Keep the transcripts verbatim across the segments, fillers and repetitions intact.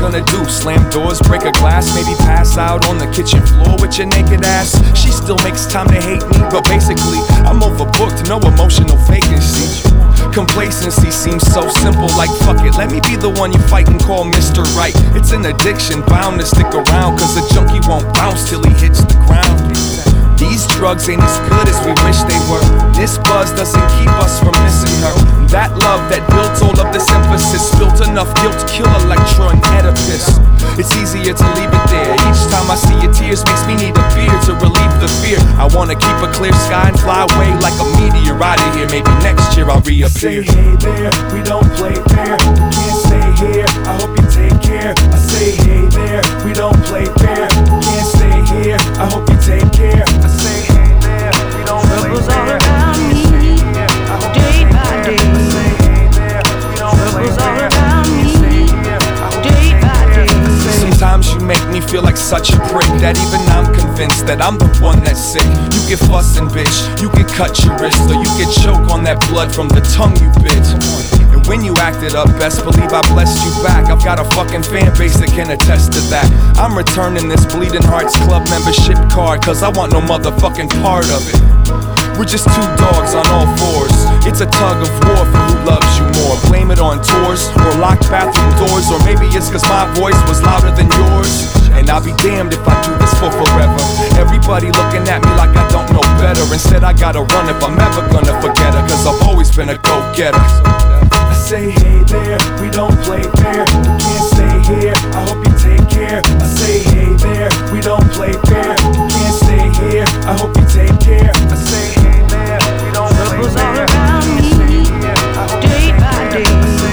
gonna do? Slam doors, break a glass, maybe pass out on the kitchen floor with your naked ass? She still makes time to hate me, but basically I'm overbooked, no emotional vacancy. Complacency seems so simple, like fuck it, let me be the one you fight and call Mister Right. It's an addiction, bound to stick around, cause a junkie won't bounce till he hits the ground. These drugs ain't as good as we wish they were. This buzz doesn't keep us from missing her. That love that built all of this emphasis built enough guilt to kill Electra and Oedipus. It's easier to leave it there. Each time I see your tears makes me need a beer to relieve the fear. I wanna keep a clear sky and fly away like a meteor out of here. Maybe next year I'll reappear. I say hey there, we don't play fair. We can't stay here, I hope you take care. I say hey there, we don't play fair. We can't stay here, I hope you take care. I say hey there, we don't play fair. Troubles all around me, day by day. Troubles all around me, day by day. Sometimes you make me feel like such a prick that even I'm convinced that I'm the one that's sick. You get fussing, bitch, you get cut your wrist, or you get choke on that blood from the tongue you bit. And when you acted up, best believe I blessed you back. I've got a fucking fan base that can attest to that. I'm returning this Bleeding Hearts Club membership card, cause I want no motherfucking part of it. We're just two dogs on all fours. It's a tug of war for who loves you more. Blame it on tours, or locked bathroom doors, or maybe it's cause my voice was louder than yours. And I'll be damned if I do this for forever. Everybody looking at me like I don't know better. Instead I gotta run if I'm ever gonna forget her, cause I've always been a go-getter. I say hey there, we don't play fair. We can't stay here, I hope you take care. I say hey there, we don't play fair. We can't stay here, I hope you take care. I say hey there, we don't play Troubles fair. all around me, day by day.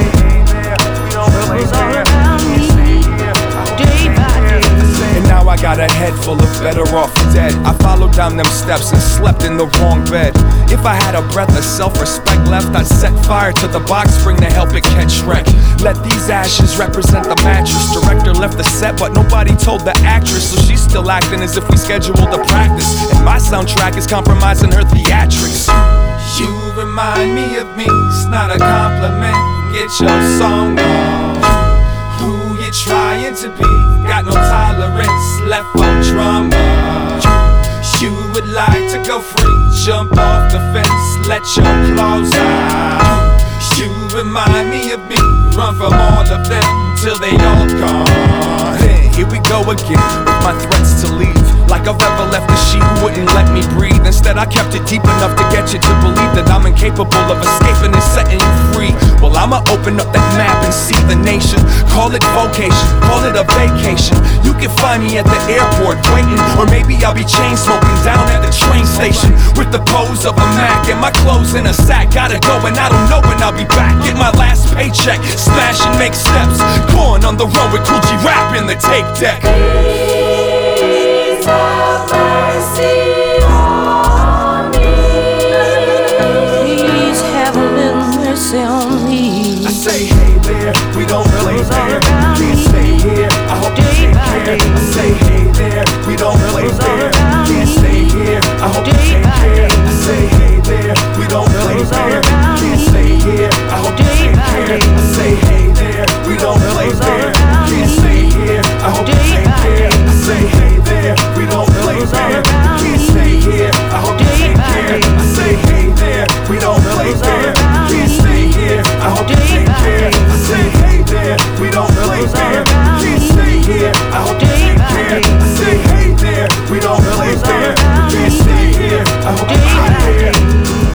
Troubles all around me, day by day. And now I got a head full of better off dead. I followed down them steps and slept in the wrong bed. If I had a breath of self-respect left, I'd set fire to the box spring to help it catch wreck. Let these ashes represent the mattress. Director left the set, but nobody told the actress, so she's still acting as if we scheduled a practice. And my soundtrack is compromising her theatrics. You remind me of me, it's not a compliment. Get your song on. Who you trying to be? Got no tolerance left for drama. You would like to go free, jump off the fence, let your claws out. You remind me of me, run from all of them till they all gone. Then here we go again, with my threats to leave. Like I've ever left a sheep who wouldn't let me breathe. Instead I kept it deep enough to get you to believe that I'm incapable of escaping and setting you free. Well, I'ma open up that map and see the nation. Call it vocation, call it a vacation. You can find me at the airport waiting, or maybe I'll be chain smoking down at the train station with the pose of a Mac and my clothes in a sack. Gotta go and I don't know when I'll be back. Get my last paycheck, smash and make steps. Corn on the road with Cool G Rap in the tape deck. Please have mercy on me. Please have a little mercy on me. I say hey there, we don't play fair. We can't stay here, I hope you take care. I say hey there, we don't play fair. We can't stay here, I hope you take care. I say hey there, we don't play fair.